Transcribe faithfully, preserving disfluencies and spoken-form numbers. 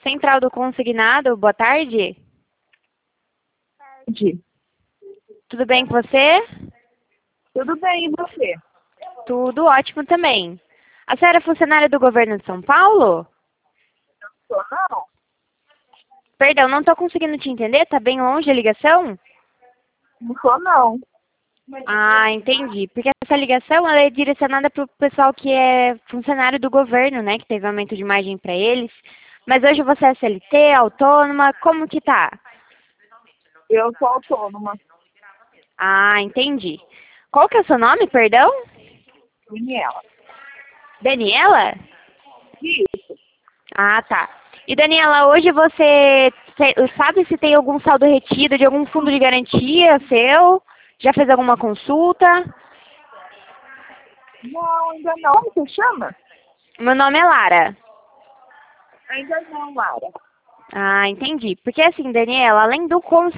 Central do Consignado, boa tarde. Tarde. Tudo bem com você? Tudo bem, e você? Tudo ótimo também. A senhora é funcionária do governo de São Paulo? Sou não. Perdão, não estou conseguindo te entender, tá bem longe a ligação? Não sou não. Ah, entendi. Porque essa ligação ela é direcionada para o pessoal que é funcionário do governo, né? Que teve aumento de margem para eles. Mas hoje você é C L T, autônoma, como que tá? Eu sou autônoma. Ah, entendi. Qual que é o seu nome, perdão? Daniela. Daniela? Isso. Ah, tá. E Daniela, hoje você te- sabe se tem algum saldo retido de algum fundo de garantia seu? Já fez alguma consulta? Não, ainda não. Como você chama? Meu nome é Lara. Ainda não, Lara. Ah, entendi. Porque assim, Daniela, além do